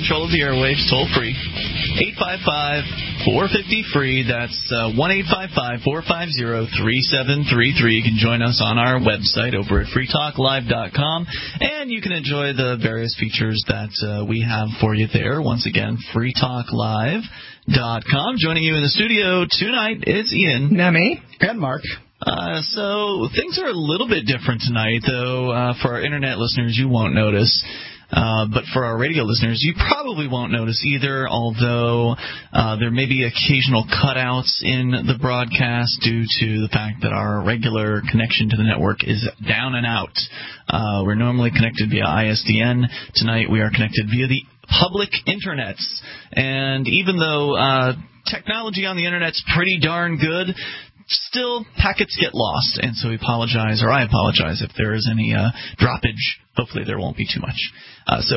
control of the airwaves, toll-free. 855-450-FREE. That's 1-855-450-3733. You can join us on our website over at freetalklive.com, and you can enjoy the various features that we have for you there. Once again, freetalklive.com. Joining you in the studio tonight is Ian. Nemi. And Mark. So things are a little bit different tonight, though. For our Internet listeners, you won't notice. But for our radio listeners, you probably won't notice either, although there may be occasional cutouts in the broadcast due to the fact that our regular connection to the network is down and out. We're normally connected via ISDN. Tonight we are connected via the public internets. And even though technology on the internet's pretty darn good, still, packets get lost, and so I apologize if there is any droppage. Hopefully there won't be too much. So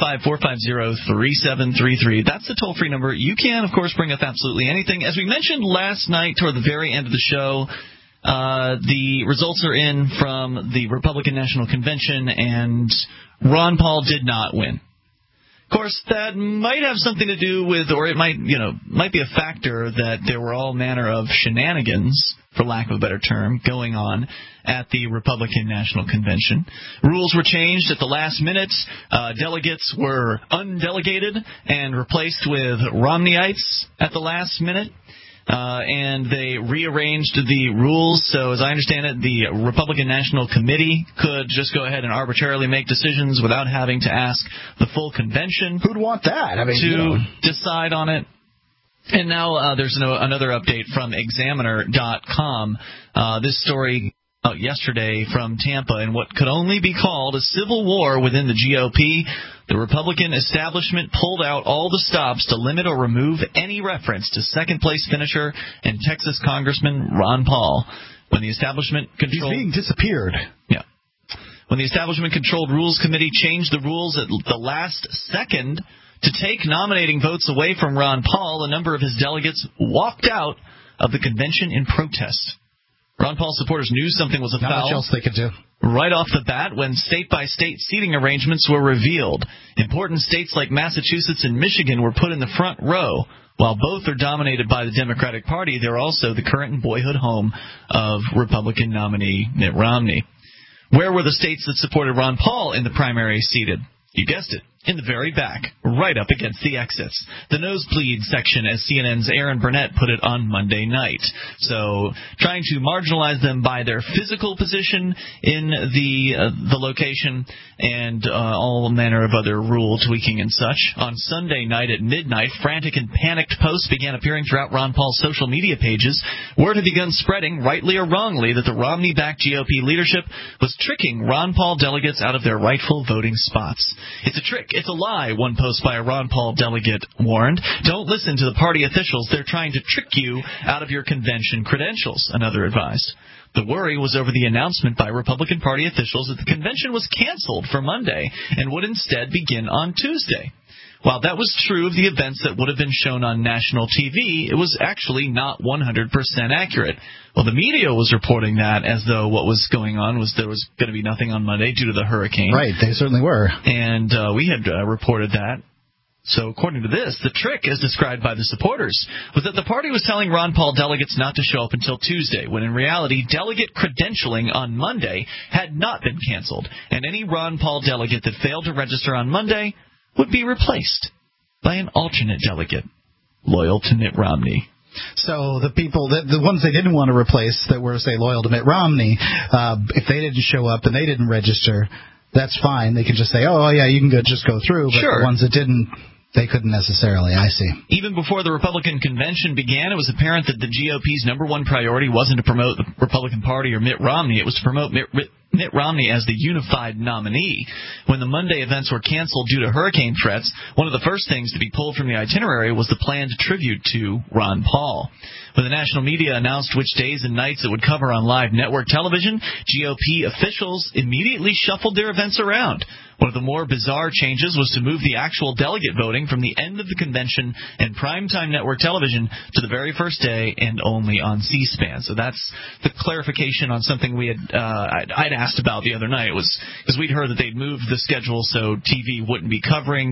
855-450-3733. That's the toll-free number. You can, of course, bring up absolutely anything. As we mentioned last night toward the very end of the show, the results are in from the Republican National Convention, and Ron Paul did not win. Of course, that might have something to do with, or it might be a factor that there were all manner of shenanigans, for lack of a better term, going on at the Republican National Convention. Rules were changed at the last minute. Delegates were undelegated and replaced with Romneyites at the last minute. And they rearranged the rules, so as I understand it, the Republican National Committee could just go ahead and arbitrarily make decisions without having to ask the full convention. Who'd want that? Decide on it. And now there's another update from Examiner.com. This story out yesterday from Tampa in what could only be called a civil war within the GOP. The Republican establishment pulled out all the stops to limit or remove any reference to second-place finisher and Texas Congressman Ron Paul. When the establishment controlled... He's being disappeared. Yeah. When the establishment-controlled Rules Committee changed the rules at the last second to take nominating votes away from Ron Paul, a number of his delegates walked out of the convention in protest. Ron Paul supporters knew something was afoul. Not much else they could do. Right off the bat when state-by-state seating arrangements were revealed. Important states like Massachusetts and Michigan were put in the front row. While both are dominated by the Democratic Party, they're also the current and boyhood home of Republican nominee Mitt Romney. Where were the states that supported Ron Paul in the primary seated? You guessed it, in the very back, right up against the exits. The nosebleed section, as CNN's Aaron Burnett put it on Monday night. So, trying to marginalize them by their physical position in the location and all manner of other rule tweaking and such. On Sunday night at midnight, frantic and panicked posts began appearing throughout Ron Paul's social media pages. Word had begun spreading, rightly or wrongly, that the Romney-backed GOP leadership was tricking Ron Paul delegates out of their rightful voting spots. It's a trick. It's a lie, one post by a Ron Paul delegate warned. Don't listen to the party officials. They're trying to trick you out of your convention credentials, another advised. The worry was over the announcement by Republican Party officials that the convention was canceled for Monday and would instead begin on Tuesday. While that was true of the events that would have been shown on national TV, it was actually not 100% accurate. Well, the media was reporting that as though what was going on was there was going to be nothing on Monday due to the hurricane. Right, they certainly were. And we had reported that. So according to this, the trick, as described by the supporters, was that the party was telling Ron Paul delegates not to show up until Tuesday, when in reality, delegate credentialing on Monday had not been canceled, and any Ron Paul delegate that failed to register on Monday would be replaced by an alternate delegate loyal to Mitt Romney. So the people, the ones they didn't want to replace that were, say, loyal to Mitt Romney, if they didn't show up and they didn't register, that's fine. They can just say, oh, yeah, you can just go through. But sure. The ones that didn't, they couldn't necessarily. I see. Even before the Republican convention began, it was apparent that the GOP's number one priority wasn't to promote the Republican Party or Mitt Romney. It was to promote Mitt Romney as the unified nominee. When the Monday events were canceled due to hurricane threats, one of the first things to be pulled from the itinerary was the planned tribute to Ron Paul. When the national media announced which days and nights it would cover on live network television, GOP officials immediately shuffled their events around. One of the more bizarre changes was to move the actual delegate voting from the end of the convention and primetime network television to the very first day and only on C-SPAN. So that's the clarification on something we had I'd asked about the other night. It was because we'd heard that they'd moved the schedule so TV wouldn't be covering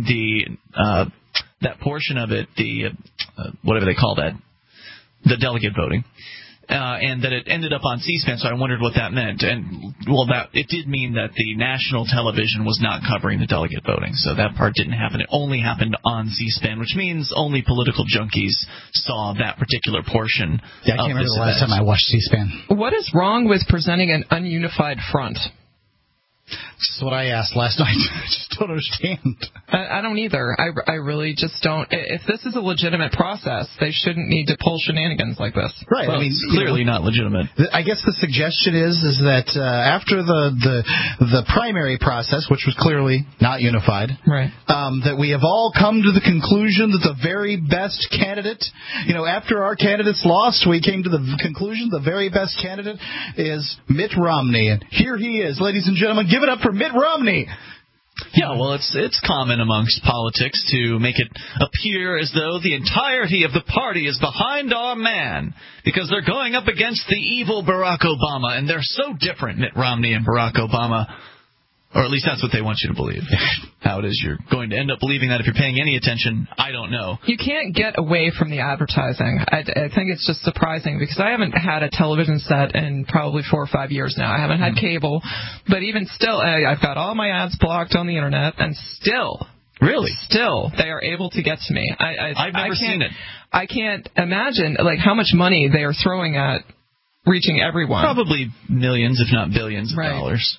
that portion of it, the whatever they call that, the delegate voting. And that it ended up on C-SPAN, so I wondered what that meant. And, well, it did mean that the national television was not covering the delegate voting, so that part didn't happen. It only happened on C-SPAN, which means only political junkies saw that particular portion. Yeah, I can't remember the last time I watched C-SPAN. What is wrong with presenting an ununified front? This is what I asked last night. I just don't understand. I don't either. I really just don't. If this is a legitimate process, they shouldn't need to pull shenanigans like this. Right. Well, I mean, it's clearly not legitimate. I guess the suggestion is that after the primary process, which was clearly not unified, right, that we have all come to the conclusion that the very best candidate, after our candidates lost, we came to the conclusion the very best candidate is Mitt Romney. And here he is, ladies and gentlemen. Give it up for Mitt Romney. Yeah, well, it's common amongst politics to make it appear as though the entirety of the party is behind our man because they're going up against the evil Barack Obama, and they're so different, Mitt Romney and Barack Obama. Or at least that's what they want you to believe. How it is you're going to end up believing that if you're paying any attention, I don't know. You can't get away from the advertising. I think it's just surprising because I haven't had a television set in probably 4 or 5 years now. I haven't had cable. But even still, I've got all my ads blocked on the Internet, and still... Really? Still, they are able to get to me. I've never seen it. I can't imagine how much money they are throwing at reaching everyone. Probably millions, if not billions of dollars.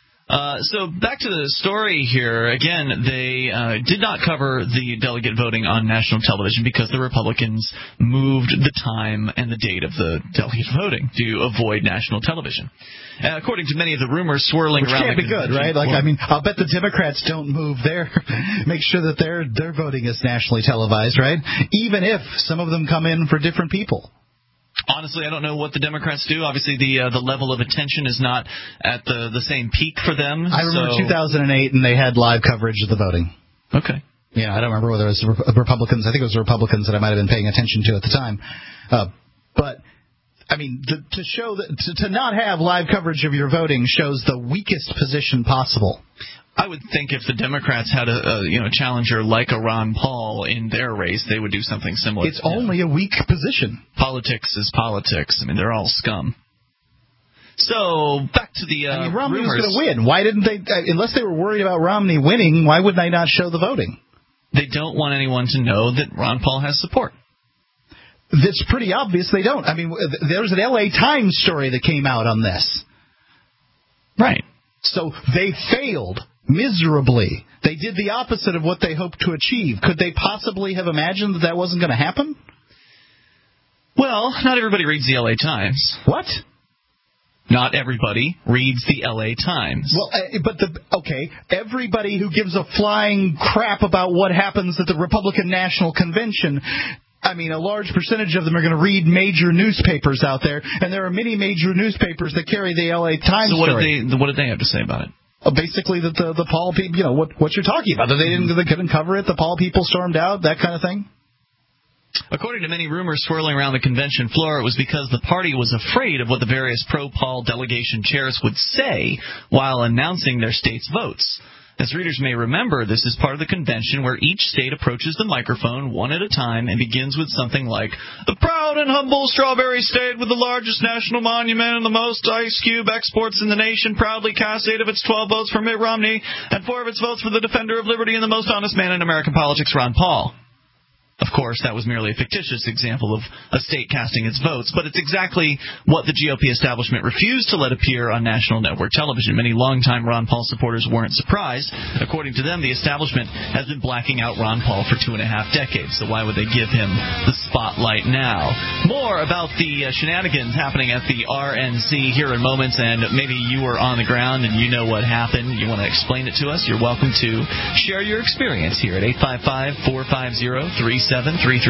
So back to the story here. Again, they did not cover the delegate voting on national television because the Republicans moved the time and the date of the delegate voting to avoid national television. According to many of the rumors swirling around, can't be good, right? I'll bet the Democrats don't move make sure that their voting is nationally televised, right? Even if some of them come in for different people. Honestly, I don't know what the Democrats do. Obviously, the level of attention is not at the same peak for them. I remember 2008, and they had live coverage of the voting. Okay. Yeah, I don't remember whether it was Republicans. I think it was the Republicans that I might have been paying attention to at the time. But I mean, to show that to not have live coverage of your voting shows the weakest position possible. I would think if the Democrats had a challenger like a Ron Paul in their race, they would do something similar. It's only a weak position. Politics is politics. I mean, they're all scum. So back to the Romney rumors. was going to win. Why didn't they? Unless they were worried about Romney winning, why would they not show the voting? They don't want anyone to know that Ron Paul has support. It's pretty obvious they don't. I mean, there was an L.A. Times story that came out on this. Right. So they failed miserably. They did the opposite of what they hoped to achieve. Could they possibly have imagined that wasn't going to happen? Well, not everybody reads the L.A. Times. What? Not everybody reads the L.A. Times. Well, everybody who gives a flying crap about what happens at the Republican National Convention, I mean, a large percentage of them are going to read major newspapers out there, and there are many major newspapers that carry the L.A. Times story. So what did they have to say about it? Basically, that the Paul people, what you're talking about, that they couldn't cover it, the Paul people stormed out, that kind of thing. According to many rumors swirling around the convention floor, it was because the party was afraid of what the various pro-Paul delegation chairs would say while announcing their state's votes. As readers may remember, this is part of the convention where each state approaches the microphone one at a time and begins with something like, "The proud and humble strawberry state with the largest national monument and the most ice cube exports in the nation proudly casts 8 of its 12 votes for Mitt Romney and 4 of its votes for the defender of liberty and the most honest man in American politics, Ron Paul." Of course, that was merely a fictitious example of a state casting its votes, but it's exactly what the GOP establishment refused to let appear on national network television. Many longtime Ron Paul supporters weren't surprised. According to them, the establishment has been blacking out Ron Paul for 2.5 decades, so why would they give him the spotlight now? More about the shenanigans happening at the RNC here in moments, and maybe you were on the ground and you know what happened. You want to explain it to us? You're welcome to share your experience here at 855-450-3733.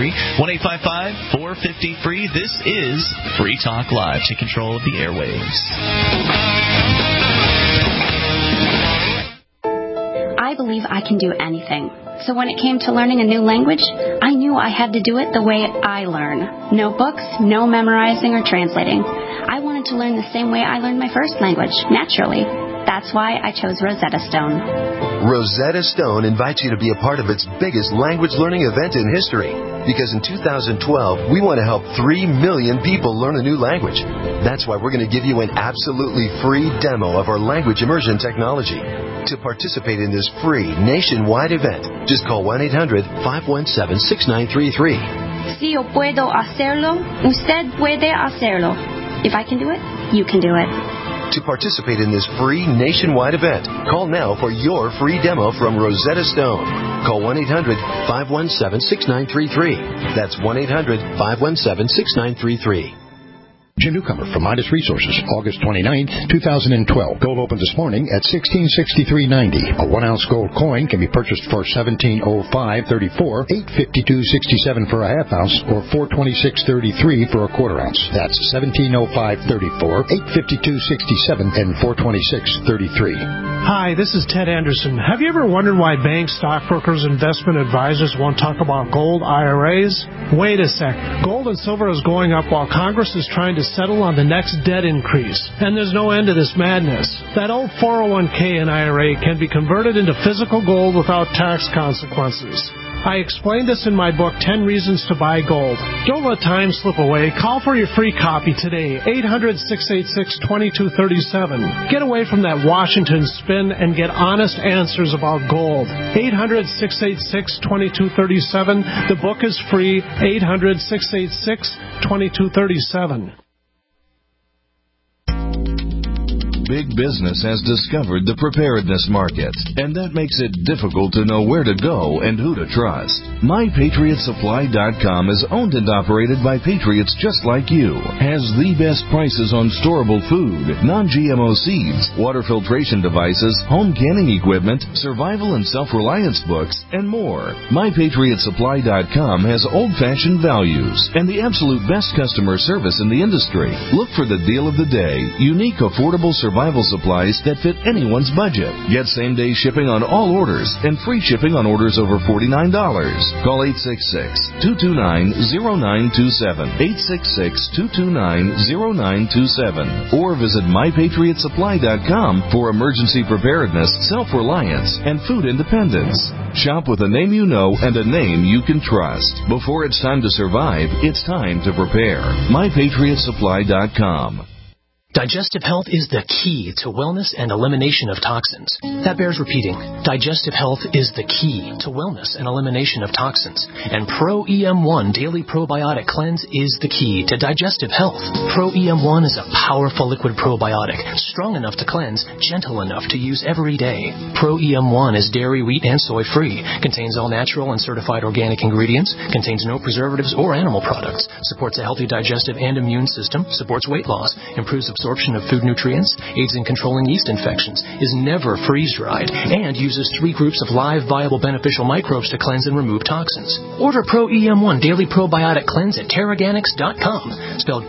1-855-450-FREE. This is Free Talk Live. Take control of the airwaves. believe I can do anything. So when it came to learning a new language, I knew I had to do it the way I learn. No books, no memorizing or translating. I wanted to learn the same way I learned my first language, naturally. That's why I chose Rosetta Stone. Rosetta Stone invites you to be a part of its biggest language learning event in history. Because in 2012, we want to help 3 million people learn a new language. That's why we're going to give you an absolutely free demo of our language immersion technology. To participate in this free nationwide event, just call 1-800-517-6933. Si yo puedo hacerlo, usted puede hacerlo. If I can do it, you can do it. To participate in this free nationwide event, call now for your free demo from Rosetta Stone. Call 1-800-517-6933. That's 1-800-517-6933. Jim Newcomer from Midas Resources, August 29th, 2012. Gold opened this morning at $1663.90. A 1-ounce gold coin can be purchased for $1705.34, $852.67 for a half ounce, or $426.33 for a quarter ounce. That's $1705.34, $852.67, and $426.33. Hi, this is Ted Anderson. Have you ever wondered why banks, stockbrokers, investment advisors won't talk about gold IRAs? Wait a sec. Gold and silver is going up while Congress is trying to settle on the next debt increase. And there's no end to this madness. That old 401k and IRA can be converted into physical gold without tax consequences. I explained this in my book, 10 Reasons to Buy Gold. Don't let time slip away. Call for your free copy today, 800-686-2237. Get away from that Washington spin and get honest answers about gold. 800-686-2237. The book is free, 800-686-2237. Big business has discovered the preparedness market, and that makes it difficult to know where to go and who to trust. MyPatriotSupply.com is owned and operated by patriots just like you, has the best prices on storable food, non-GMO seeds, water filtration devices, home canning equipment, survival and self-reliance books, and more. MyPatriotSupply.com has old-fashioned values and the absolute best customer service in the industry. Look for the deal of the day, unique, affordable survival supplies that fit anyone's budget. Get same-day shipping on all orders and free shipping on orders over $49. Call 866-229-0927, 866-229-0927, or visit MyPatriotSupply.com for emergency preparedness, self-reliance, and food independence. Shop with a name you know and a name you can trust. Before it's time to survive, it's time to prepare. MyPatriotSupply.com. Digestive health is the key to wellness and elimination of toxins. That bears repeating. Digestive health is the key to wellness and elimination of toxins. And Pro EM1 Daily Probiotic Cleanse is the key to digestive health. Pro EM1 is a powerful liquid probiotic, strong enough to cleanse, gentle enough to use every day. Pro EM1 is dairy, wheat, and soy free, contains all natural and certified organic ingredients, contains no preservatives or animal products, supports a healthy digestive and immune system, supports weight loss, improves absorption of food nutrients, aids in controlling yeast infections, is never freeze-dried, and uses 3 groups of live, viable, beneficial microbes to cleanse and remove toxins. Order Pro EM1 Daily Probiotic Cleanse at Teraganix.com, spelled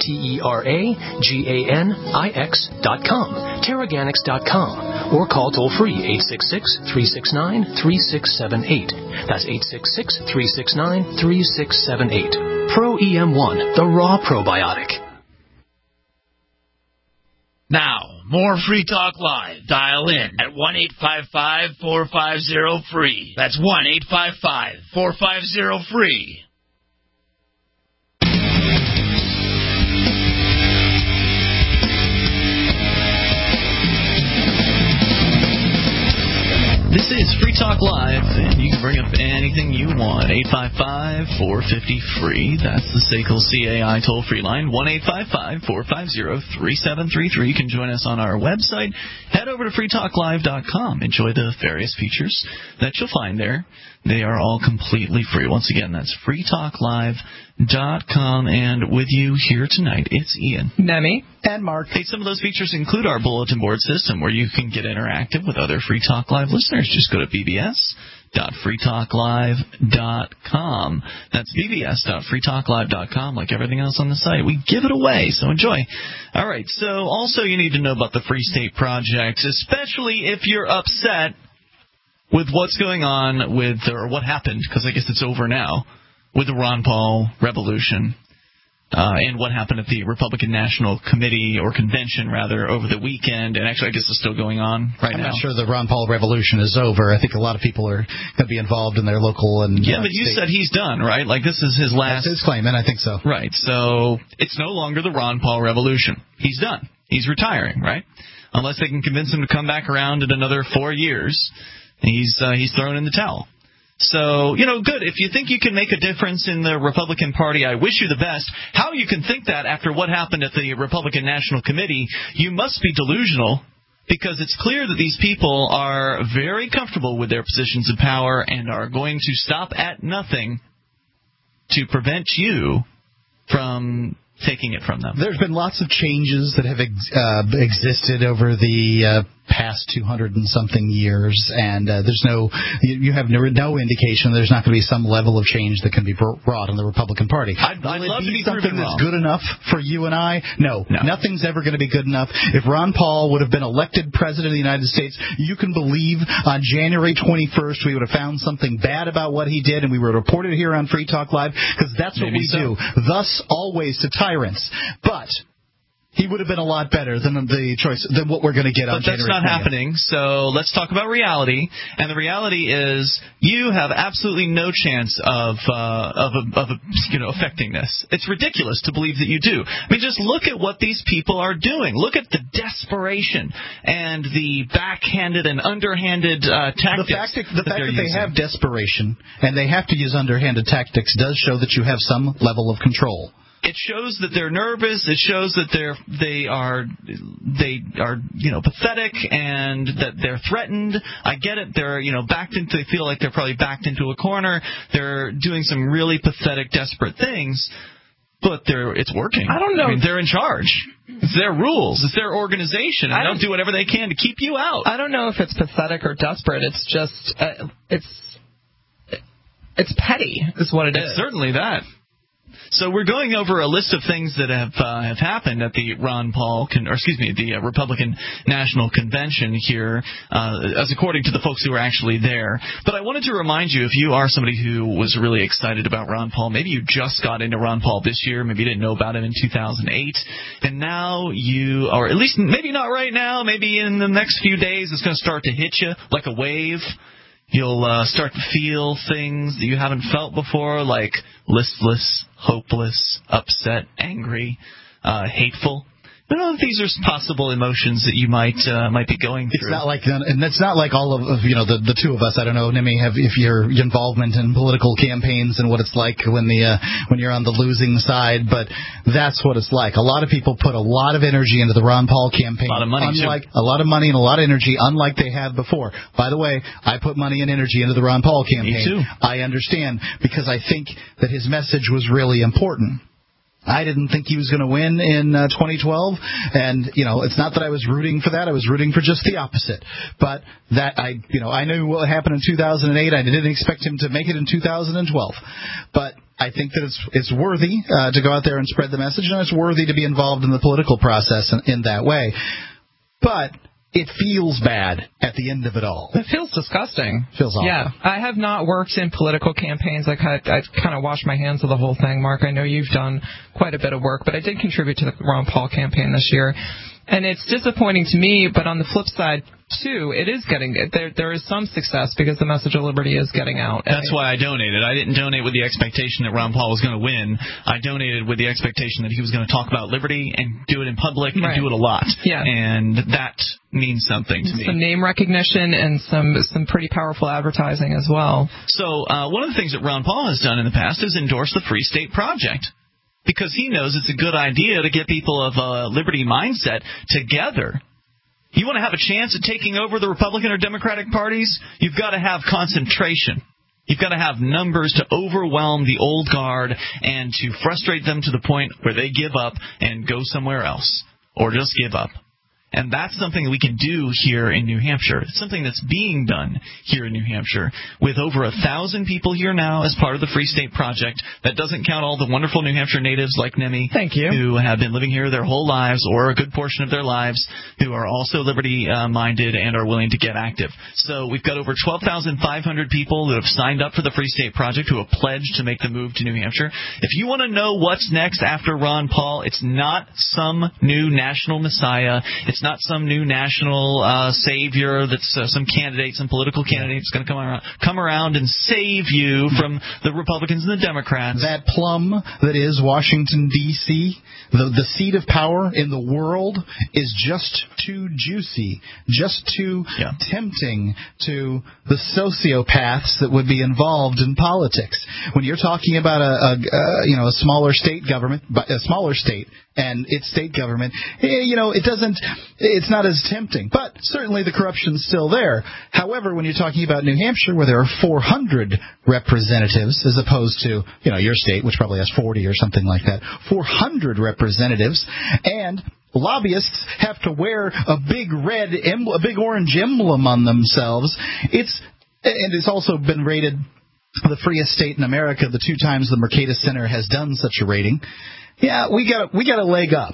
Teraganix.com, Teraganix.com, or call toll-free 866-369-3678. That's 866-369-3678. Pro EM1, the raw probiotic. Now, more Free Talk Live. Dial in at 1-855-450-FREE. That's 1-855-450-FREE. This is Free Talk Live, and you can bring up anything you want. 855-450-FREE. That's the SACL CAI toll-free line. 1-855-450-3733. You can join us on our website. Head over to freetalklive.com. Enjoy the various features that you'll find there. They are all completely free. Once again, that's freetalklive.com. And with you here tonight, it's Ian. Nemi. And Mark. Hey, some of those features include our bulletin board system where you can get interactive with other Free Talk Live listeners. Just go to bbs.freetalklive.com. That's bbs.freetalklive.com, like everything else on the site. We give it away, so enjoy. All right, so also you need to know about the Free State Project, especially if you're upset with what's going on with, or what happened, because I guess it's over now, with the Ron Paul revolution. And what happened at the Republican National Committee, or Convention, rather, over the weekend. And actually, I guess it's still going on right now. I'm not sure the Ron Paul revolution is over. I think a lot of people are going to be involved in their local and yeah, but you said he's done, right? Like, this is his last... That's his claim, and I think so. Right. So it's no longer the Ron Paul revolution. He's done. He's retiring, right? Unless they can convince him to come back around in another 4 years, he's thrown in the towel. So, good. If you think you can make a difference in the Republican Party, I wish you the best. How you can think that after what happened at the Republican National Committee, you must be delusional, because it's clear that these people are very comfortable with their positions of power and are going to stop at nothing to prevent you from taking it from them. There's been lots of changes that have existed over the past 200 and something years, and you have no indication there's not going to be some level of change that can be brought in the Republican Party. I'd love to be something proven that's wrong. good enough for you and I. No, nothing's ever going to be good enough. If Ron Paul would have been elected president of the United States, you can believe on January 21st we would have found something bad about what he did, and we would have reported it here on Free Talk Live, because that's what we do. Thus, always to tyrants. But he would have been a lot better than what we're going to get on January 20th. But that's not happening, so let's talk about reality. And the reality is you have absolutely no chance of affecting this. It's ridiculous to believe that you do. I mean, just look at what these people are doing. Look at the desperation and the backhanded and underhanded tactics. The fact that they have desperation and they have to use underhanded tactics does show that you have some level of control. It shows that they're nervous. It shows that they are pathetic and that they're threatened. I get it. They're backed into. They feel like they're probably backed into a corner. They're doing some really pathetic, desperate things, but it's working. I don't know. I mean, they're in charge. It's their rules. It's their organization. And they'll do whatever they can to keep you out. I don't know if it's pathetic or desperate. It's just it's petty, is what it is. It's certainly that. So we're going over a list of things that have happened at the the Republican National Convention here, as according to the folks who were actually there. But I wanted to remind you, if you are somebody who was really excited about Ron Paul, maybe you just got into Ron Paul this year, maybe you didn't know about him in 2008, and now you, or at least maybe not right now, maybe in the next few days it's going to start to hit you like a wave. You'll start to feel things that you haven't felt before, like listless, hopeless, upset, angry, hateful. These are possible emotions that you might be going through. It's not like, and it's not like all of the two of us. I don't know, Nimmy, if your involvement in political campaigns and what it's like when you're on the losing side, but that's what it's like. A lot of people put a lot of energy into the Ron Paul campaign. A lot of money, a lot of money and a lot of energy, unlike they have before. By the way, I put money and energy into the Ron Paul campaign. Me too. I understand, because I think that his message was really important. I didn't think he was going to win in 2012, and it's not that I was rooting for that. I was rooting for just the opposite. But that I knew what happened in 2008. I didn't expect him to make it in 2012. But I think that it's worthy to go out there and spread the message, and it's worthy to be involved in the political process in that way. But it feels bad at the end of it all. It feels disgusting. Feels awful. Yeah. I have not worked in political campaigns. I kind of washed my hands of the whole thing, Mark. I know you've done quite a bit of work, but I did contribute to the Ron Paul campaign this year. And it's disappointing to me, but on the flip side, too, it is getting there is some success because the message of liberty is getting out. That's why I donated. I didn't donate with the expectation that Ron Paul was going to win. I donated with the expectation that he was going to talk about liberty and do it in public and do it a lot. Yeah. And that means something to me. Some name recognition and some pretty powerful advertising as well. So one of the things that Ron Paul has done in the past is endorse the Free State Project, because he knows it's a good idea to get people of a liberty mindset together. You want to have a chance at taking over the Republican or Democratic parties? You've got to have concentration. You've got to have numbers to overwhelm the old guard and to frustrate them to the point where they give up and go somewhere else, or just give up. And that's something that we can do here in New Hampshire. It's something that's being done here in New Hampshire with over 1,000 people here now as part of the Free State Project. That doesn't count all the wonderful New Hampshire natives like Nemi, who have been living here their whole lives or a good portion of their lives, who are also liberty-minded and are willing to get active. So we've got over 12,500 people that have signed up for the Free State Project who have pledged to make the move to New Hampshire. If you want to know what's next after Ron Paul, it's not some new national messiah. It's not some new national savior that's some candidate, some political candidate that's going to come around and save you from the Republicans and the Democrats. That plum that is Washington, D.C., the seat of power in the world, is just too juicy, just too tempting to the sociopaths that would be involved in politics. When you're talking about a smaller state government, a smaller state and its state government, it's not as tempting. But certainly the corruption's still there. However, when you're talking about New Hampshire, where there are 400 representatives, as opposed to, your state, which probably has 40 or something like that, 400 representatives, and lobbyists have to wear a big orange emblem on themselves. It's also been rated the freest state in America the 2 times the Mercatus Center has done such a rating. Yeah, we got a leg up.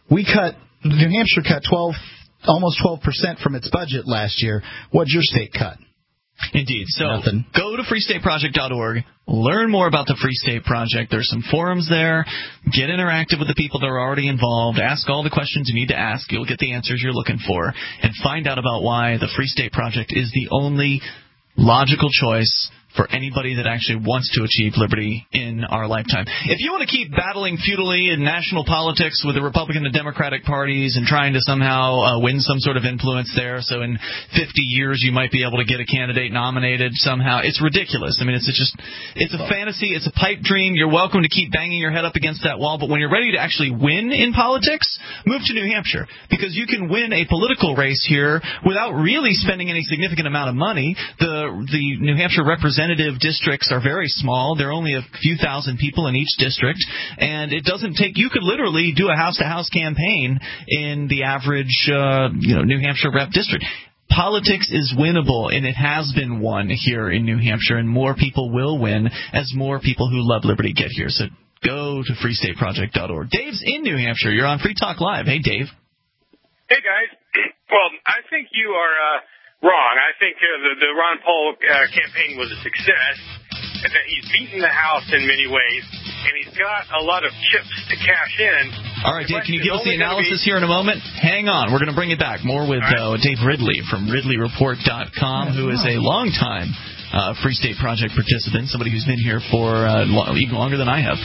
New Hampshire cut almost 12% from its budget last year. What'd your state cut? Indeed. So go to freestateproject.org. Learn more about the Free State Project. There's some forums there. Get interactive with the people that are already involved. Ask all the questions you need to ask. You'll get the answers you're looking for. And find out about why the Free State Project is the only logical choice for anybody that actually wants to achieve liberty in our lifetime. If you want to keep battling futilely in national politics with the Republican and Democratic parties and trying to somehow win some sort of influence there, so in 50 years you might be able to get a candidate nominated somehow, it's ridiculous. I mean, it's a fantasy. It's a pipe dream. You're welcome to keep banging your head up against that wall, but when you're ready to actually win in politics, move to New Hampshire, because you can win a political race here without really spending any significant amount of money. The New Hampshire representative districts are very small. There are only a few thousand people in each district, and it doesn't take. You could literally do a house-to-house campaign in the average, New Hampshire rep district. Politics is winnable, and it has been won here in New Hampshire, and more people will win as more people who love liberty get here. So go to freestateproject.org. Dave's in New Hampshire. You're on Free Talk Live. Hey, Dave. Hey, guys. Well, I think you are wrong. I think the Ron Paul campaign was a success, and that he's beaten the House in many ways, and he's got a lot of chips to cash in. All right, Dave, can you give us the analysis here in a moment? Hang on. We're going to bring it back. More with Dave Ridley from RidleyReport.com, who is a longtime Free State Project participant, somebody who's been here for even longer than I have.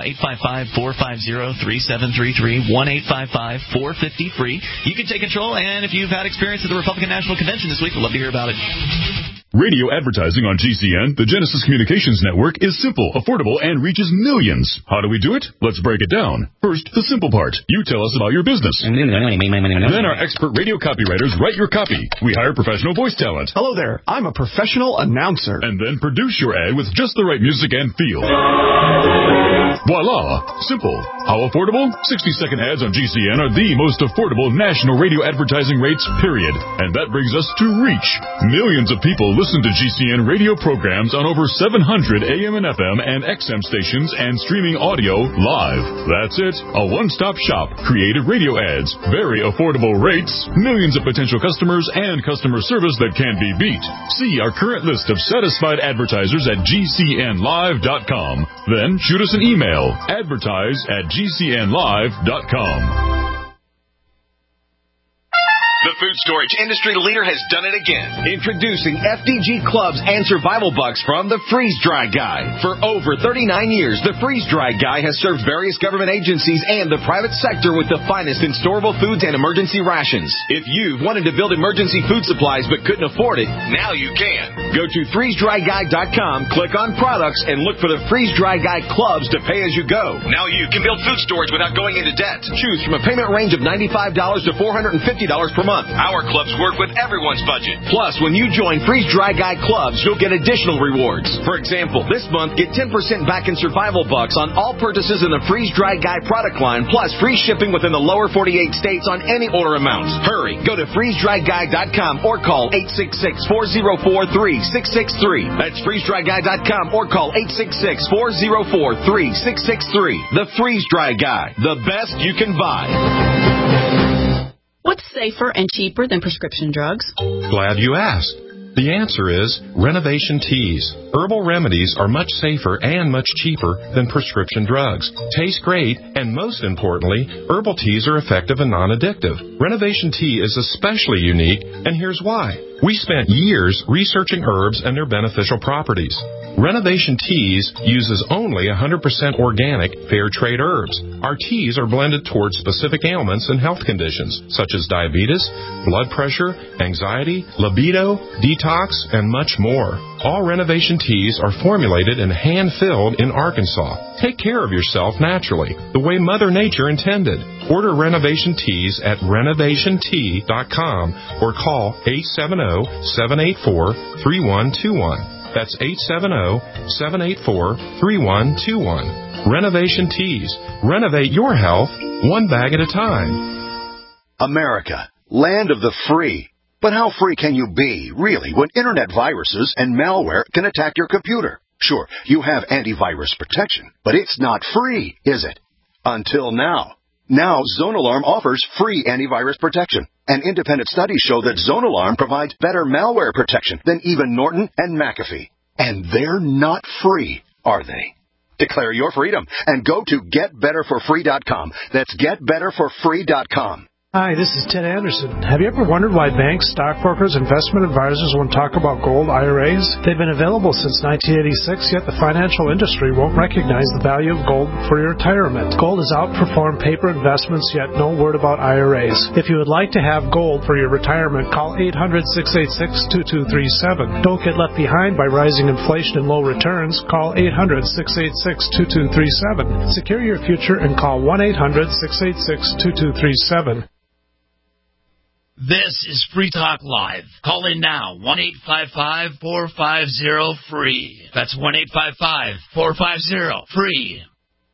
855-450-3733, 1-855-450-FREE. You can take control, and if you've had experience at the Republican National Convention this week, we'd love to hear about it. Radio advertising on GCN, the Genesis Communications Network, is simple, affordable, and reaches millions. How do we do it? Let's break it down. First, the simple part. You tell us about your business. Then our expert radio copywriters write your copy. We hire professional voice talent. Hello there. I'm a professional announcer. And then produce your ad with just the right music and feel. Voila! Simple. How affordable? 60-second ads on GCN are the most affordable national radio advertising rates, period. And that brings us to reach. Millions of people listen to GCN radio programs on over 700 AM and FM and XM stations and streaming audio live. That's it. A one-stop shop. Creative radio ads. Very affordable rates. Millions of potential customers and customer service that can't be beat. See our current list of satisfied advertisers at GCNlive.com. Then shoot us an email. Advertise@GCNlive.com. The food storage industry leader has done it again. Introducing FDG Clubs and Survival Bucks from the Freeze Dry Guy. For over 39 years, the Freeze Dry Guy has served various government agencies and the private sector with the finest in storable foods and emergency rations. If you've wanted to build emergency food supplies but couldn't afford it, now you can. Go to freezedryguy.com, click on products, and look for the Freeze Dry Guy Clubs to pay as you go. Now you can build food storage without going into debt. Choose from a payment range of $95 to $450 per month. month. Our clubs work with everyone's budget. Plus, when you join Freeze Dry Guy clubs, you'll get additional rewards. For example, this month, get 10% back in survival bucks on all purchases in the Freeze Dry Guy product line, plus free shipping within the lower 48 states on any order amounts. Hurry, go to freezedryguy.com or call 866-404-3663. That's freezedryguy.com or call 866-404-3663. The Freeze Dry Guy, the best you can buy. What's safer and cheaper than prescription drugs? Glad you asked. The answer is Renovation Teas. Herbal remedies are much safer and much cheaper than prescription drugs. Taste great, and most importantly, herbal teas are effective and non-addictive. Renovation Tea is especially unique, and here's why. We spent years researching herbs and their beneficial properties. Renovation Teas uses only 100% organic, fair trade herbs. Our teas are blended towards specific ailments and health conditions, such as diabetes, blood pressure, anxiety, libido, detox, and much more. All Renovation Teas are formulated and hand-filled in Arkansas. Take care of yourself naturally, the way Mother Nature intended. Order Renovation Teas at renovationtea.com or call 870-784-3121. That's 870-784-3121. Renovation Teas. Renovate your health one bag at a time. America, land of the free. But how free can you be, really, when internet viruses and malware can attack your computer? Sure, you have antivirus protection, but it's not free, is it? Until now. Now, ZoneAlarm offers free antivirus protection. And independent studies show that ZoneAlarm provides better malware protection than even Norton and McAfee. And they're not free, are they? Declare your freedom and go to GetBetterForFree.com. That's GetBetterForFree.com. Hi, this is Ted Anderson. Have you ever wondered why banks, stockbrokers, investment advisors won't talk about gold IRAs? They've been available since 1986, yet the financial industry won't recognize the value of gold for your retirement. Gold has outperformed paper investments, yet no word about IRAs. If you would like to have gold for your retirement, call 800-686-2237. Don't get left behind by rising inflation and low returns. Call 800-686-2237. Secure your future and call 1-800-686-2237. This is Free Talk Live. Call in now, 1-855-450-FREE. That's 1-855-450-FREE.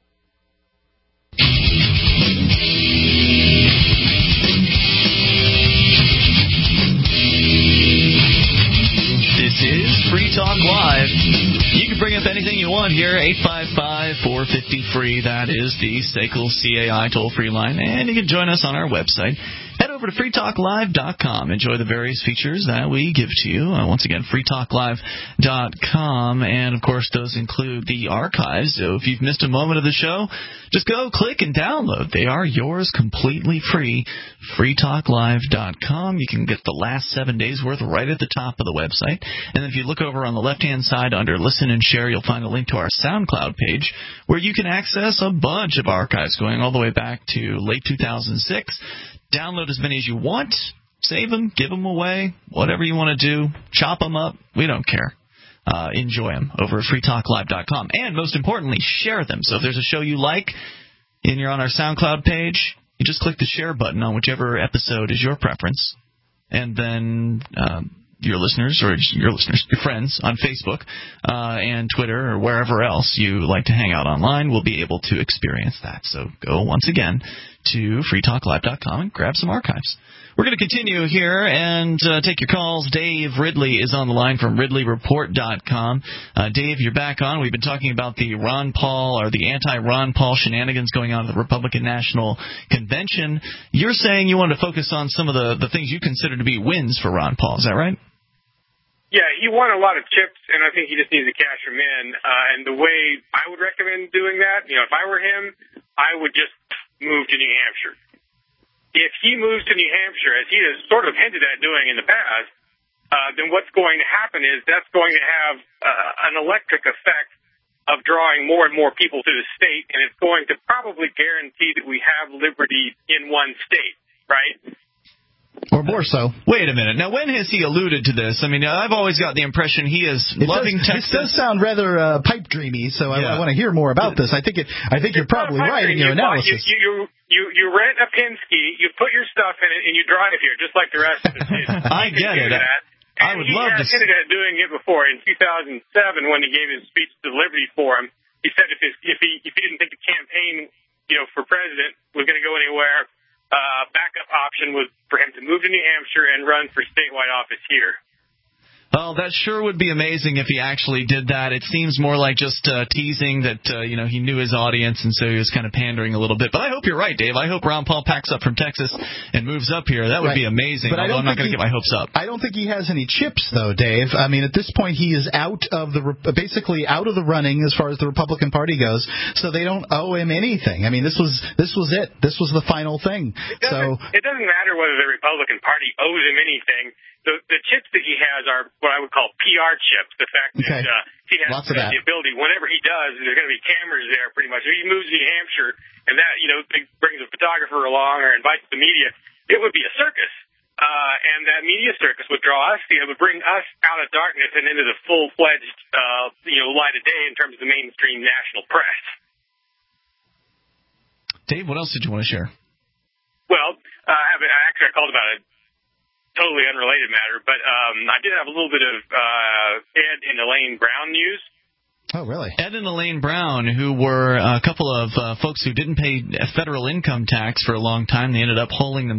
This is Free Talk Live. You can bring up anything you want here, 855-450-FREE. That is the SACL CAI toll-free line. And you can join us on our website. Head over to freetalklive.com. Enjoy the various features that we give to you. Once again, freetalklive.com. And, of course, those include the archives. So if you've missed a moment of the show, just go, click, and download. They are yours completely free. freetalklive.com. You can get the last 7 days' worth right at the top of the website. And if you look over on the left-hand side under Listen and Share, you'll find a link to our SoundCloud page where you can access a bunch of archives going all the way back to late 2006. Download as many as you want, save them, give them away, whatever you want to do, chop them up, we don't care. Enjoy them over at freetalklive.com. And most importantly, share them. So if there's a show you like and you're on our SoundCloud page, you just click the share button on whichever episode is your preference. And then your friends on Facebook and Twitter or wherever else you like to hang out online will be able to experience that. So go once again to freetalklive.com and grab some archives. We're going to continue here and take your calls. Dave Ridley is on the line from RidleyReport.com. Dave, you're back on. We've been talking about the Ron Paul or the anti-Ron Paul shenanigans going on at the Republican National Convention. You're saying you wanted to focus on some of the things you consider to be wins for Ron Paul. Is that right? Yeah, he won a lot of chips, and I think he just needs to cash them in. And the way I would recommend doing that, if I were him, I would just move to New Hampshire. If he moves to New Hampshire, as he has sort of hinted at doing in the past, then what's going to happen is that's going to have an electric effect of drawing more and more people to the state, and it's going to probably guarantee that we have liberty in one state, right? Or more so. Wait a minute. Now, when has he alluded to this? I mean, I've always got the impression he is loving Texas. This does sound rather pipe dreamy, so I want to hear more about this. I think you're probably right in your analysis. You rent a Penske, you put your stuff in it, and you drive here, just like the rest of us did. I get it. I would love to. He hinted at doing it before in 2007 when he gave his speech to the Liberty Forum. He said if he didn't think the campaign, for president was going to go anywhere, backup option was for him to move to New Hampshire and run for statewide office here. Well, that sure would be amazing if he actually did that. It seems more like just teasing that, he knew his audience, and so he was kind of pandering a little bit. But I hope you're right, Dave. I hope Ron Paul packs up from Texas and moves up here. That would be amazing, but I'm not going to get my hopes up. I don't think he has any chips, though, Dave. I mean, at this point, he is basically out of the running as far as the Republican Party goes, so they don't owe him anything. I mean, this was it. This was the final thing. It doesn't matter whether the Republican Party owes him anything. The chips that he has are what I would call PR chips. The fact that he has the ability, whenever he does, there's going to be cameras there pretty much. If he moves to New Hampshire and that, brings a photographer along or invites the media, it would be a circus. And that media circus would draw us, would bring us out of darkness and into the full-fledged, light of day in terms of the mainstream national press. Dave, what else did you want to share? Well, I called about a totally unrelated matter, but I did have a little bit of Ed and Elaine Brown news. Oh, really? Ed and Elaine Brown, who were a couple of folks who didn't pay federal income tax for a long time. They ended up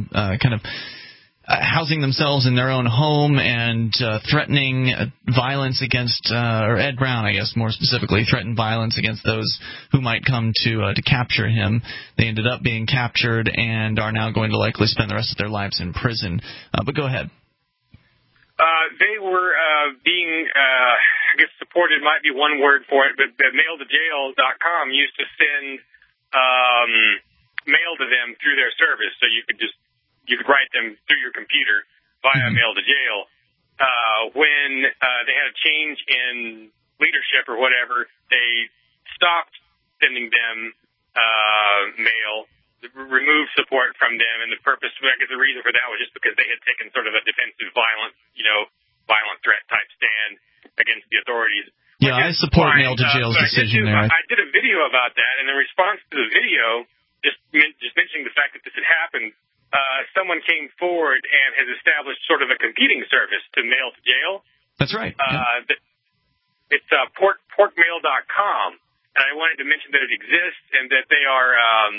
housing themselves in their own home and threatening violence against, or Ed Brown, I guess, more specifically, threatened violence against those who might come to capture him. They ended up being captured and are now going to likely spend the rest of their lives in prison. But go ahead. They were being, supported might be one word for it, but mailtojail.com used to send mail to them through their service, so you could write them through your computer via mail to jail. When they had a change in leadership or whatever, they stopped sending them mail, removed support from them, and the reason for that was just because they had taken sort of a defensive, violent threat type stand against the authorities. Yeah, I support Mail to Jail's decision there. I did a video about that, and in response to the video, just mentioning the fact that this had happened, someone came forward and has established sort of a competing service to Mail to Jail. That's right. It's porkmail.com, and I wanted to mention that it exists and that they are.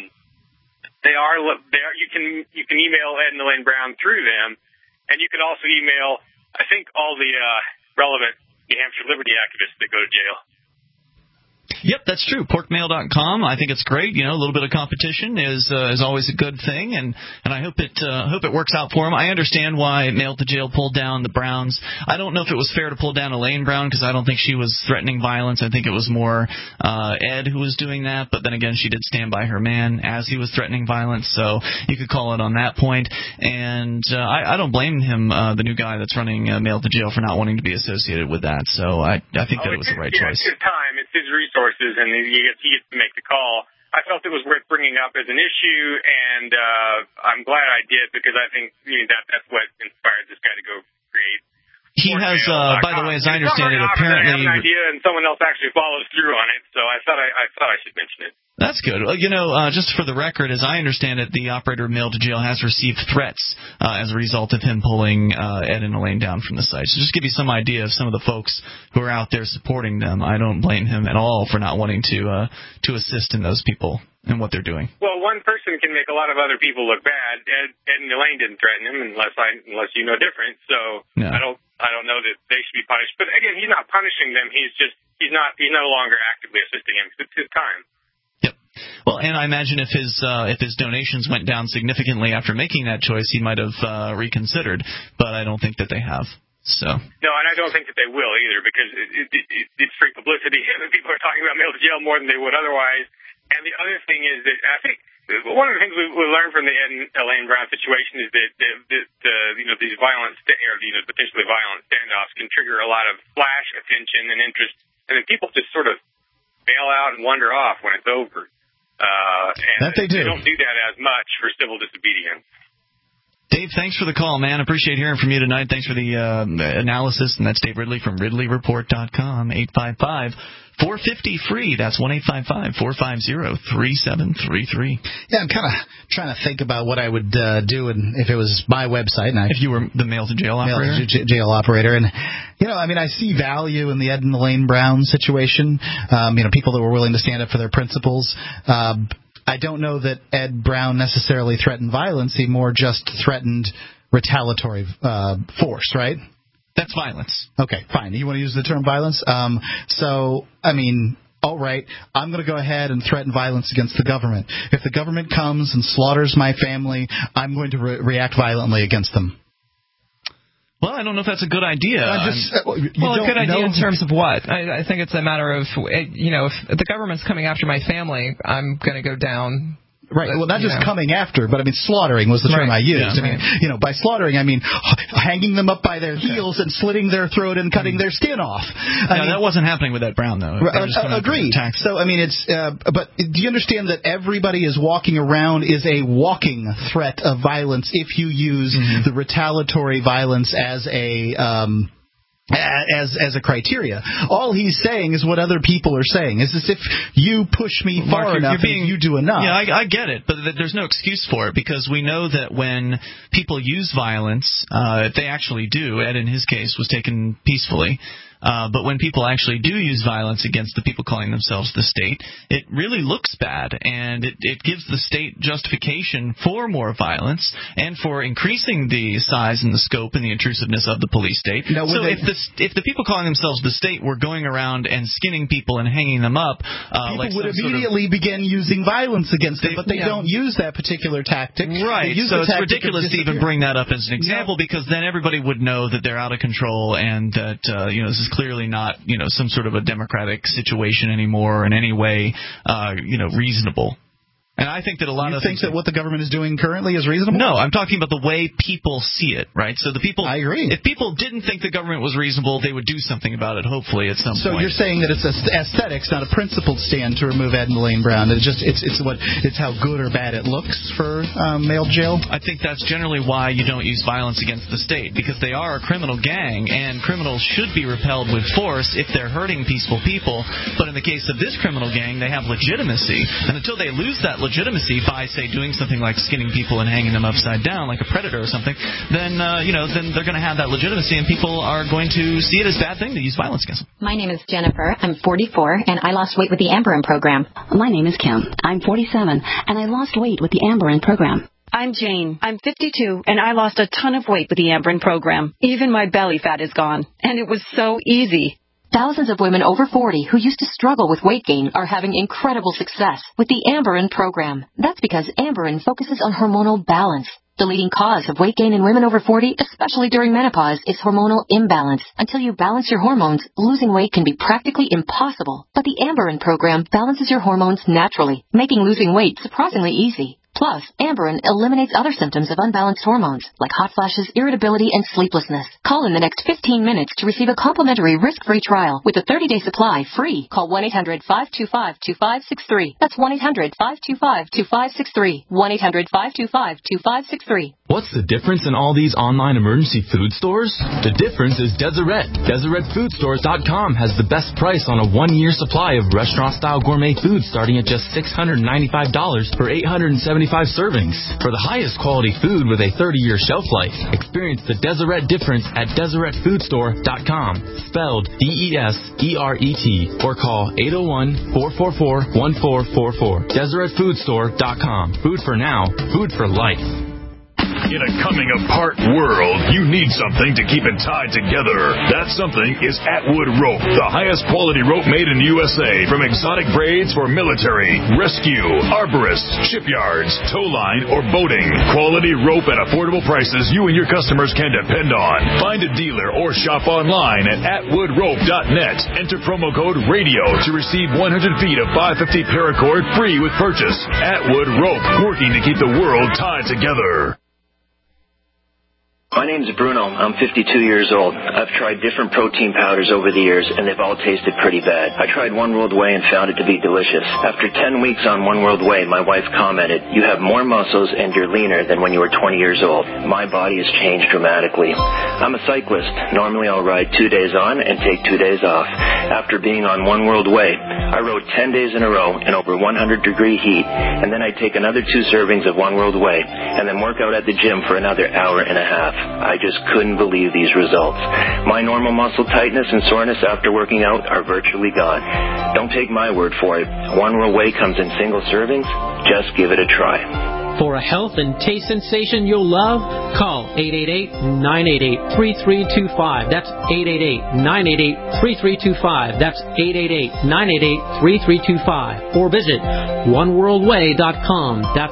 You can email Ed and Elaine Brown through them, and you can also email, I think, all the relevant New Hampshire liberty activists that go to jail. Yep, that's true. Porkmail.com. I think it's great. A little bit of competition is always a good thing, and I hope it works out for him. I understand why Mail to Jail pulled down the Browns. I don't know if it was fair to pull down Elaine Brown because I don't think she was threatening violence. I think it was more Ed who was doing that. But then again, she did stand by her man as he was threatening violence, so you could call it on that point. And I don't blame him, the new guy that's running Mail to Jail, for not wanting to be associated with that. So I think that it was the right choice. It's his time. It's his resources, and he gets to make the call. I felt it was worth bringing up as an issue, and I'm glad I did because I think that's what inspired this guy to go create. He has, by the way, as I understand it, apparently I have an idea, and someone else actually follows through on it. So I thought I should mention it. That's good. Just for the record, as I understand it, the operator of Mail to Jail has received threats as a result of him pulling Ed and Elaine down from the site. So just give you some idea of some of the folks who are out there supporting them. I don't blame him at all for not wanting to assist in those people and what they're doing. Well, one person can make a lot of other people look bad. Ed and Elaine didn't threaten him unless you know different. So no. I don't know that they should be punished. But again, he's not punishing them. He's no longer actively assisting him. It's his time. Well, and I imagine if his donations went down significantly after making that choice, he might have reconsidered. But I don't think that they have. So no, and I don't think that they will either because it's free publicity, and people are talking about Mail to Jail more than they would otherwise. And the other thing is that I think one of the things we learned from the Ed and Elaine Brown situation is that these violent potentially violent standoffs can trigger a lot of flash attention and interest, and then people just sort of bail out and wander off when it's over. And that they do. They don't do that as much for civil disobedience. Dave, thanks for the call, man. Appreciate hearing from you tonight. Thanks for the analysis. And that's Dave Ridley from RidleyReport.com, 855-450-FREE. That's 1-855-450-3733. Yeah, I'm kind of trying to think about what I would do if it was my website. And if you were the mail-to-jail operator? Jail operator. And, I see value in the Ed and Elaine Brown situation. People that were willing to stand up for their principles. I don't know that Ed Brown necessarily threatened violence. He more just threatened retaliatory force, right? That's violence. Okay, fine. You want to use the term violence? All right, I'm going to go ahead and threaten violence against the government. If the government comes and slaughters my family, I'm going to react violently against them. Well, I don't know if that's a good idea. A good idea in terms of what? I think it's a matter of, if the government's coming after my family, I'm going to go down. Right. Well, not just coming after, but slaughtering was the term I used. Yeah, by slaughtering, I mean hanging them up by their heels and slitting their throat and cutting their skin off. That wasn't happening with Ed Brown, though. Agreed. So, but do you understand that everybody is walking around is a walking threat of violence if you use the retaliatory violence as a criteria? All he's saying is what other people are saying. Is as if you push me far enough and you do enough. Yeah, I get it, but there's no excuse for it because we know that when people use violence, they actually do. Ed, in his case, was taken peacefully. But when people actually do use violence against the people calling themselves the state, it really looks bad, and it gives the state justification for more violence and for increasing the size and the scope and the intrusiveness of the police state. If the people calling themselves the state were going around and skinning people and hanging them up, people would immediately begin using violence against them, but they don't use that particular tactic. Right, so it's ridiculous to even bring that up as an example because then everybody would know that they're out of control and that this is clearly not, some sort of a democratic situation anymore or in any way, reasonable. And I think that a lot of things that what the government is doing currently is reasonable? No, I'm talking about the way people see it, right? So the people. I agree. If people didn't think the government was reasonable, they would do something about it, hopefully, at some point. So you're saying that it's aesthetics, not a principled stand to remove Ed and Elaine Brown. It's how good or bad it looks for male jail? I think that's generally why you don't use violence against the state, because they are a criminal gang, and criminals should be repelled with force if they're hurting peaceful people. But in the case of this criminal gang, they have legitimacy, and until they lose that legitimacy by, say, doing something like skinning people and hanging them upside down like a predator or something, then they're going to have that legitimacy, and people are going to see it as a bad thing to use violence against them. My name is Jennifer. I'm 44, and I lost weight with the Amberin program. My name is Kim. I'm 47, and I lost weight with the Amberin program. I'm Jane. I'm 52, and I lost a ton of weight with the Amberin program. Even my belly fat is gone, and it was so easy. Thousands of women over 40 who used to struggle with weight gain are having incredible success with the Amberin program. That's because Amberin focuses on hormonal balance. The leading cause of weight gain in women over 40, especially during menopause, is hormonal imbalance. Until you balance your hormones, losing weight can be practically impossible. But the Amberin program balances your hormones naturally, making losing weight surprisingly easy. Plus, Amberin eliminates other symptoms of unbalanced hormones, like hot flashes, irritability, and sleeplessness. Call in the next 15 minutes to receive a complimentary risk-free trial with a 30-day supply free. Call 1-800-525-2563. That's 1-800-525-2563. 1-800-525-2563. What's the difference in all these online emergency food stores? The difference is Deseret. DeseretFoodStores.com has the best price on a 1-year supply of restaurant-style gourmet food starting at just $695 for 875 servings. For the highest quality food with a 30-year shelf life, experience the Deseret difference at DeseretFoodStore.com, spelled DESERET, or call 801-444-1444. DeseretFoodStore.com. Food for now, food for life. In a coming-apart world, you need something to keep it tied together. That something is Atwood Rope, the highest quality rope made in the USA, from exotic braids for military, rescue, arborists, shipyards, tow line, or boating. Quality rope at affordable prices you and your customers can depend on. Find a dealer or shop online at atwoodrope.net. Enter promo code RADIO to receive 100 feet of 550 paracord free with purchase. Atwood Rope, working to keep the world tied together. My name's Bruno. I'm 52 years old. I've tried different protein powders over the years, and they've all tasted pretty bad. I tried One World Whey and found it to be delicious. After 10 weeks on One World Whey, my wife commented, "You have more muscles and you're leaner than when you were 20 years old." My body has changed dramatically. I'm a cyclist. Normally I'll ride 2 days on and take 2 days off. After being on One World Whey, I rode 10 days in a row in over 100-degree heat, and then I take another 2 servings of One World Whey, and then work out at the gym for another hour and a half. I just couldn't believe these results. My normal muscle tightness and soreness after working out are virtually gone. Don't take my word for it. One World Whey comes in single servings. Just give it a try. For a health and taste sensation you'll love, call 888-988-3325. That's 888-988-3325. That's 888-988-3325. Or visit oneworldwhey.com. That's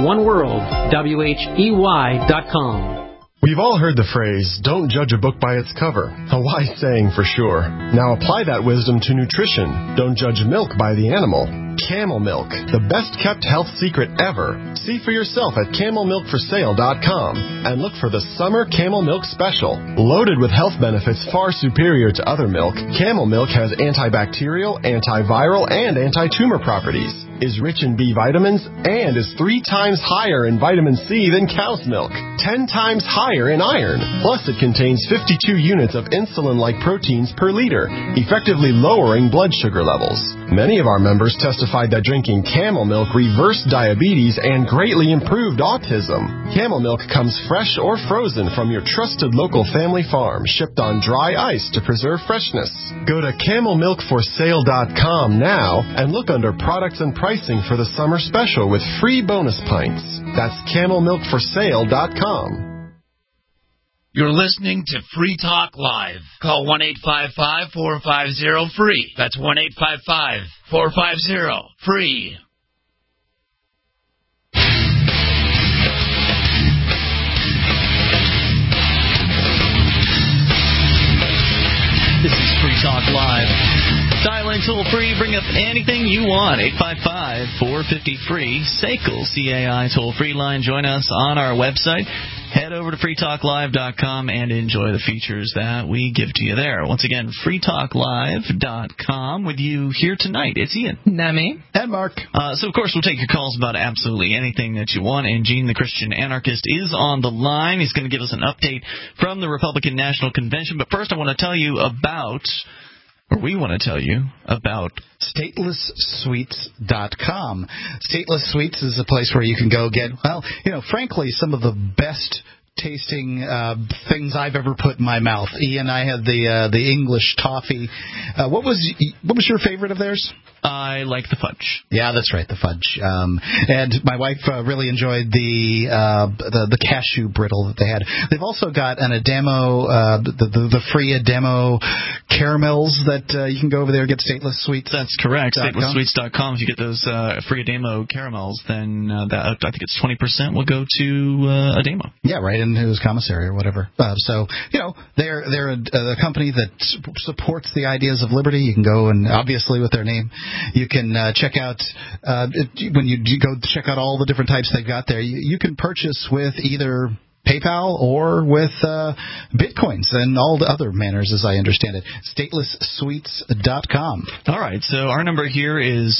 oneworld.com. We've all heard the phrase, "Don't judge a book by its cover." A wise saying for sure. Now apply that wisdom to nutrition. Don't judge milk by the animal. Camel milk, the best-kept health secret ever. See for yourself at CamelMilkForSale.com and look for the Summer Camel Milk Special. Loaded with health benefits far superior to other milk, Camel Milk has antibacterial, antiviral, and anti-tumor properties, is rich in B vitamins, and is 3 times higher in vitamin C than cow's milk, 10 times higher in iron. Plus, it contains 52 units of insulin-like proteins per liter, effectively lowering blood sugar levels. Many of our members testified that drinking Camel Milk reversed diabetes and greatly improved autism. Camel Milk comes fresh or frozen from your trusted local family farm, shipped on dry ice to preserve freshness. Go to CamelMilkForSale.com now and look under products and pricing for the summer special with free bonus pints. That's CamelMilkForSale.com. You're listening to Free Talk Live. Call 1-855-450-FREE. That's 1-855-450-FREE. This is Free Talk Live. Dial in toll free, bring up anything you want. 855-450-FREE. SACL, CAI toll free line. Join us on our website. Head over to freetalklive.com and enjoy the features that we give to you there. Once again, freetalklive.com. With you here tonight, it's Ian. Nemi. And Mark. So, of course, we'll take your calls about absolutely anything that you want. And Gene, the Christian Anarchist, is on the line. He's going to give us an update from the Republican National Convention. But first, I want to tell you about... or we want to tell you about StatelessSweets.com. Stateless Sweets is a place where you can go get, well, frankly, some of the best tasting things I've ever put in my mouth. Ian, I had the English toffee. What was your favorite of theirs? I like the fudge. Yeah, that's right, the fudge. And my wife really enjoyed the cashew brittle that they had. They've also got an Adamo, the free Adamo caramels that you can go over there and get Stateless Sweets. That's correct. StatelessSweets.com. If you get those free Adamo caramels, then I think it's 20% will go to Adamo. Yeah, right in his commissary or whatever. So they're a company that supports the ideas of liberty. You can go and obviously with their name. You can check out, when you go check out all the different types they've got there, you can purchase with either PayPal or with Bitcoins and all the other manners, as I understand it. StatelessSweets.com. All right, so our number here is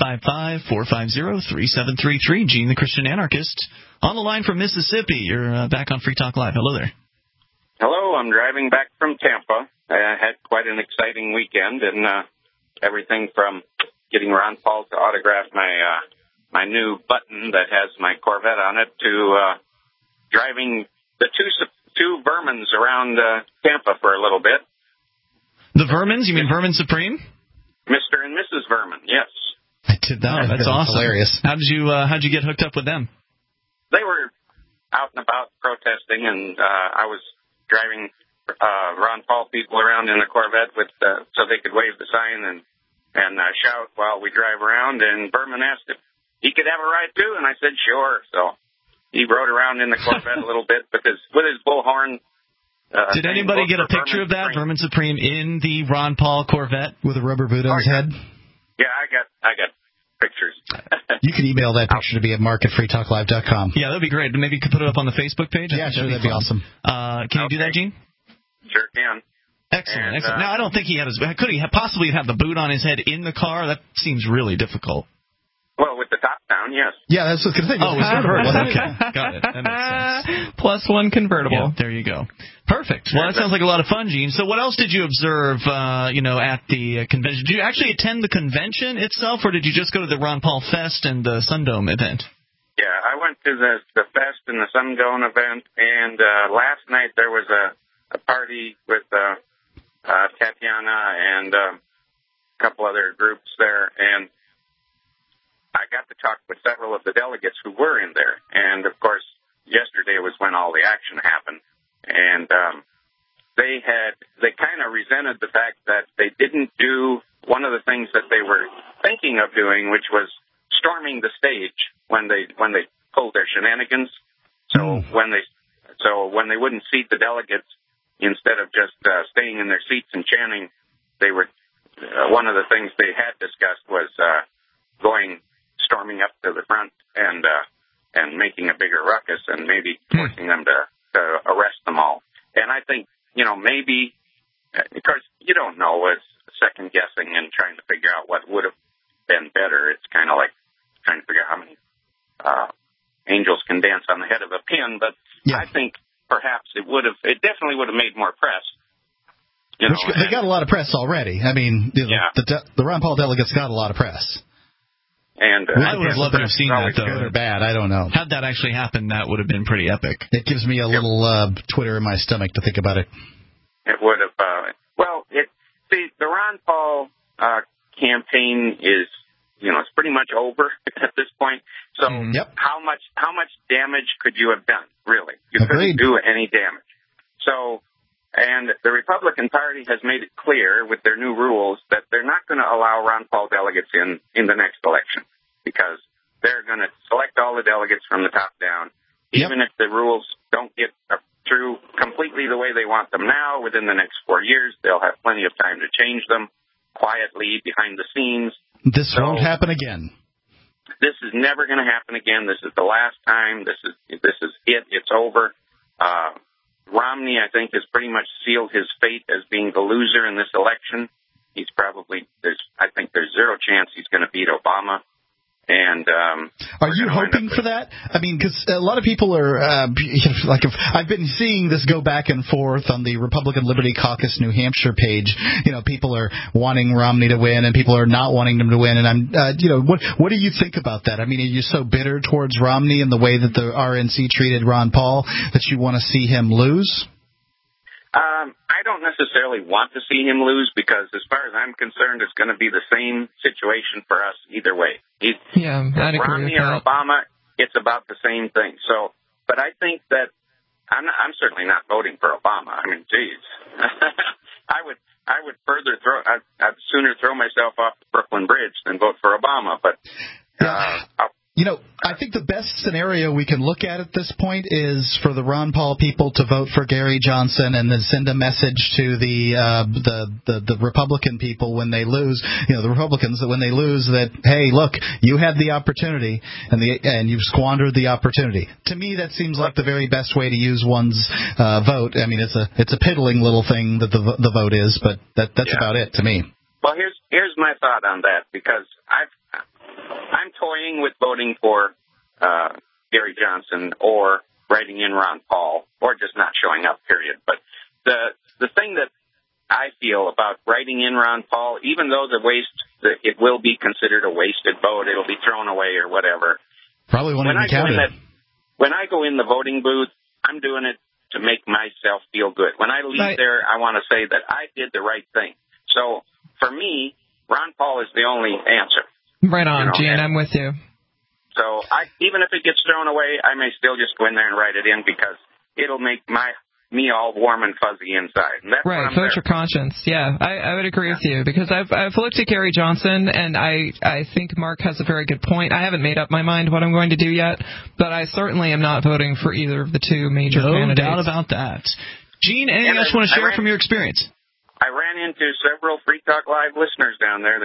855-450-3733. Gene, the Christian Anarchist, on the line from Mississippi. You're back on Free Talk Live. Hello there. Hello, I'm driving back from Tampa. I had quite an exciting weekend, and everything from getting Ron Paul to autograph my new button that has my Corvette on it to driving the two Vermins around Tampa for a little bit. The Vermins? You mean Vermin Supreme? Mr. and Mrs. Vermin, yes. I did not. Oh, that's awesome. Hilarious. How'd you get hooked up with them? They were out and about protesting, and I was driving Ron Paul people around in the Corvette with so they could wave the sign and shout while we drive around. And Berman asked if he could have a ride too, and I said sure. So he rode around in the Corvette a little bit with his bullhorn. Did anybody get a picture of that, Vermin Supreme, in the Ron Paul Corvette with a rubber boot on his head? Yeah, I got pictures. You can email that picture to me at mark@freetalklive.com. Yeah, that'd be great. Maybe you could put it up on the Facebook page. Yeah, sure, that'd be awesome. Can you do that, Gene? Sure can. Excellent. Now, I don't think he had his... Could he possibly have the boot on his head in the car? That seems really difficult. Well, with the top down, yes. Yeah, that's what I was going to say. Oh, it's convertible. Okay, got it. That makes sense. +1 convertible. Yeah, there you go. Perfect. Well, that sounds like a lot of fun, Gene. So what else did you observe, at the convention? Did you actually attend the convention itself, or did you just go to the Ron Paul Fest and the Sundome event? Yeah, I went to the Fest and the Sundome event, and last night there was a party with Tatiana and a couple other groups there, and I got to talk with several of the delegates who were in there. And, of course, yesterday was when all the action happened. And they kind of resented the fact that they didn't do one of the things that they were thinking of doing, which was storming the stage when they pulled their shenanigans. So when they wouldn't seat the delegates, instead of just staying in their seats and chanting, they were one of the things they had discussed was storming up to the front and making a bigger ruckus and maybe forcing them to arrest them all. And I think, maybe, of course, you don't know, it's second guessing and trying to figure out what would have been better. It's kind of like trying to figure out how many angels can dance on the head of a pin, but yeah. I think perhaps it definitely would have made more press. They got a lot of press already. I mean, the Ron Paul delegates got a lot of press. And I would have loved to have seen that, though. Good or bad, I don't know. Had that actually happened, that would have been pretty epic. It gives me a little Twitter in my stomach to think about it. It would have. The Ron Paul campaign is, it's pretty much over at this point. So how much damage could you have done, really? You couldn't do any damage. So, and the Republican Party has made it clear with their new rules that they're not going to allow Ron Paul delegates in the next election, because they're going to select all the delegates from the top down. Even if the rules don't get through completely the way they want them now, within the next 4 years, they'll have plenty of time to change them quietly behind the scenes. This won't happen again. This is never going to happen again. This is the last time. This is it. It's over. Romney, I think, has pretty much sealed his fate as being the loser in this election. He's I think there's zero chance he's going to beat Obama. And are you hoping for that? I mean, because a lot of people are I've been seeing this go back and forth on the Republican Liberty Caucus New Hampshire page. People are wanting Romney to win, and people are not wanting him to win. And I'm, what do you think about that? I mean, are you so bitter towards Romney and the way that the RNC treated Ron Paul that you want to see him lose? I don't necessarily want to see him lose, because as far as I'm concerned, it's going to be the same situation for us either way. I'd agree Romney with or that. Obama, it's about the same thing. So, but I think that I'm certainly not voting for Obama. I mean, geez, I would I'd sooner throw myself off the Brooklyn Bridge than vote for Obama. But I think the best scenario we can look at this point is for the Ron Paul people to vote for Gary Johnson and then send a message to the Republican people when they lose, the Republicans, that when they lose, that, hey, look, you had the opportunity and you've squandered the opportunity. To me, that seems like the very best way to use one's vote. I mean, it's a piddling little thing that the vote is, but that's about it to me. Well, here's my thought on that, because I'm toying with voting for Gary Johnson or writing in Ron Paul or just not showing up, period. But the thing that I feel about writing in Ron Paul, even though it will be considered a wasted vote, it'll be thrown away or whatever. Probably won't even be counted. When I go in the voting booth, I'm doing it to make myself feel good. When I leave there, I want to say that I did the right thing. So for me, Ron Paul is the only answer. Right on, Gene, I'm with you. So even if it gets thrown away, I may still just go in there and write it in, because it'll make me all warm and fuzzy inside. And that's right, vote your conscience. Yeah, I would agree with you, because I've looked at Gary Johnson, and I think Mark has a very good point. I haven't made up my mind what I'm going to do yet, but I certainly am not voting for either of the two major candidates. No doubt about that. Gene, anything else you want to share from your experience? I ran into several Free Talk Live listeners down there.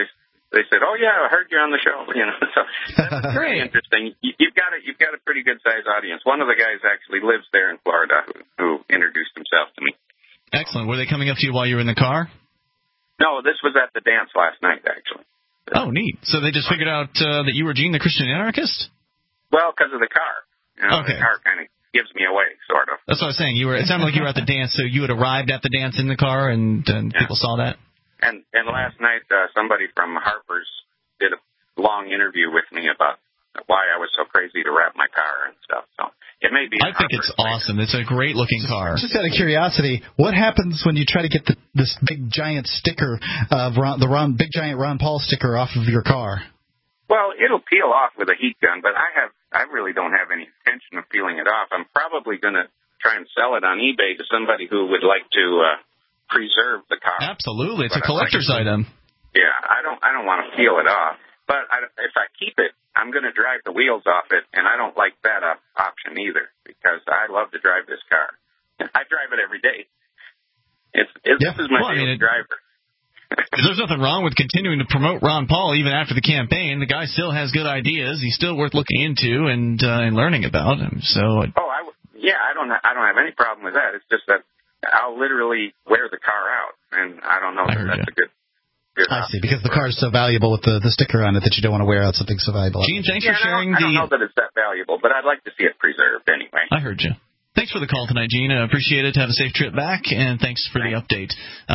they said, "Oh yeah, I heard you on the show." You know, so that's very interesting. You've got a pretty good sized audience. One of the guys actually lives there in Florida who introduced himself to me. Excellent. Were they coming up to you while you were in the car? No, this was at the dance last night, actually. Oh, neat. So they just figured out that you were Gene the Christian Anarchist? Well, because of the car. You know, okay. The car kind of gives me away, sort of. That's what I was saying. It sounded like you were at the dance, so you had arrived at the dance in the car, and people saw that? And last night, somebody from Harper's did a long interview with me about why I was so crazy to wrap my car and stuff. So it may be. I think it's awesome. It's a great looking car. Just out of curiosity, what happens when you try to get this big giant sticker of big giant Ron Paul sticker off of your car? Well, it'll peel off with a heat gun, but I really don't have any intention of peeling it off. I'm probably going to try and sell it on eBay to somebody who would like to preserve the car. Absolutely, it's a collector's item. Yeah, I don't want to peel it off, but if I keep it, I'm going to drive the wheels off it, and I don't like that option either because I love to drive this car. I drive it every day. This is my daily driver. There's nothing wrong with continuing to promote Ron Paul even after the campaign. The guy still has good ideas. He's still worth looking into and learning about. So. I don't have any problem with that. It's just that I'll literally wear the car out, and I don't know if that's a good. I see, because the car is so valuable with the sticker on it that you don't want to wear out something so valuable. Gene, thanks for sharing. I don't know that it's that valuable, but I'd like to see it preserved anyway. I heard you. Thanks for the call tonight, Gene. I appreciate it. Have a safe trip back, and thanks for the update.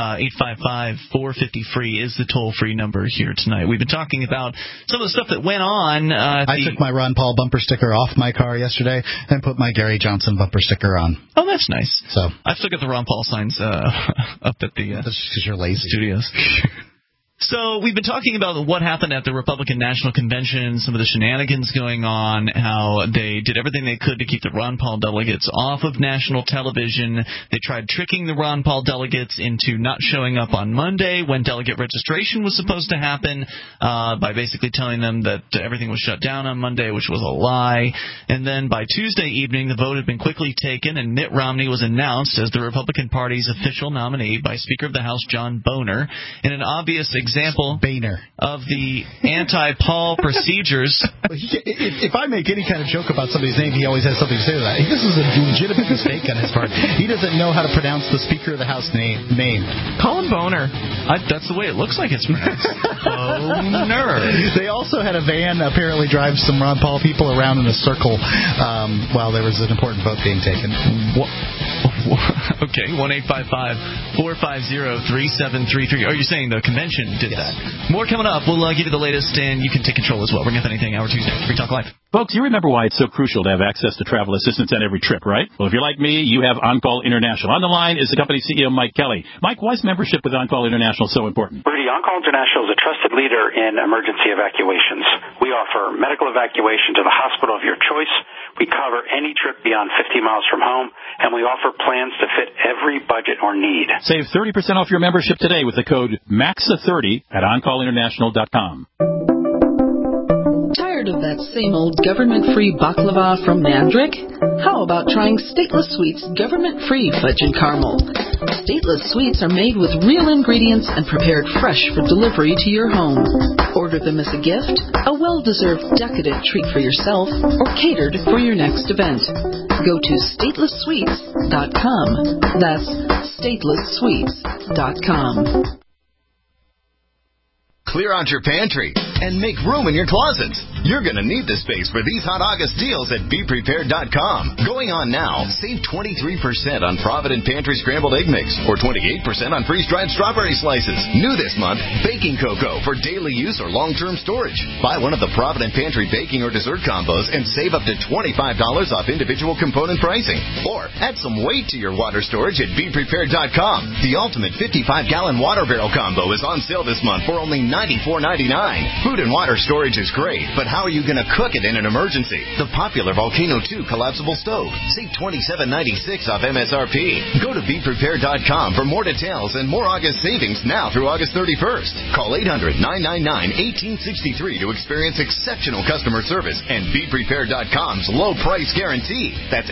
855-450-FREE is the toll-free number here tonight. We've been talking about some of the stuff that went on. I took my Ron Paul bumper sticker off my car yesterday and put my Gary Johnson bumper sticker on. Oh, that's nice. So I've still got the Ron Paul signs up at the that's just because you're lazy. Studios. So we've been talking about what happened at the Republican National Convention, some of the shenanigans going on, how they did everything they could to keep the Ron Paul delegates off of national television. They tried tricking the Ron Paul delegates into not showing up on Monday when delegate registration was supposed to happen by basically telling them that everything was shut down on Monday, which was a lie. And then by Tuesday evening, the vote had been quickly taken, and Mitt Romney was announced as the Republican Party's official nominee by Speaker of the House John Boehner in an obvious example of the anti-Paul procedures. If I make any kind of joke about somebody's name, he always has something to say to that. This is a legitimate mistake on his part. He doesn't know how to pronounce the Speaker of the House name. Call him Boehner. That's the way it looks like it's pronounced. Boehner. They also had a van apparently drive some Ron Paul people around in a circle while there was an important vote being taken. Okay, 1-855-450-3733. Are you saying the convention did that? More coming up. We'll give you the latest, and you can take control as well. Bring up anything, Hour Tuesday. Free Talk Live. Folks, you remember why it's so crucial to have access to travel assistance on every trip, right? Well, if you're like me, you have On-Call International. On the line is the company CEO, Mike Kelly. Mike, why is membership with On-Call International so important? Rudy, On-Call International is a trusted leader in emergency evacuations. We offer medical evacuation to the hospital of your choice. We cover any trip beyond 50 miles from home, and we offer plans to fit every budget or need. Save 30% off your membership today with the code MAXA30 at OnCallInternational.com. Tired of that same old government-free baklava from Mandrick? How about trying Stateless Sweets government-free fudge and caramel? Stateless Sweets are made with real ingredients and prepared fresh for delivery to your home. Order them as a gift, a well-deserved decadent treat for yourself, or catered for your next event. Go to statelesssweets.com. That's statelesssweets.com. Clear out your pantry and make room in your closets. You're going to need the space for these hot August deals at BePrepared.com. Going on now, save 23% on Provident Pantry Scrambled Egg Mix or 28% on freeze-dried strawberry slices. New this month, baking cocoa for daily use or long-term storage. Buy one of the Provident Pantry baking or dessert combos and save up to $25 off individual component pricing. Or add some weight to your water storage at BePrepared.com. The ultimate 55-gallon water barrel combo is on sale this month for only $94.99. Food and water storage is great, but how are you going to cook it in an emergency? The popular Volcano 2 collapsible stove. Save $27.96 off MSRP. Go to BePrepared.com for more details and more August savings now through August 31st. Call 800-999-1863 to experience exceptional customer service and BePrepared.com's low price guarantee. That's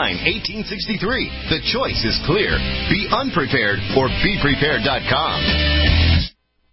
800-999-1863. The choice is clear. Be unprepared or BePrepared.com.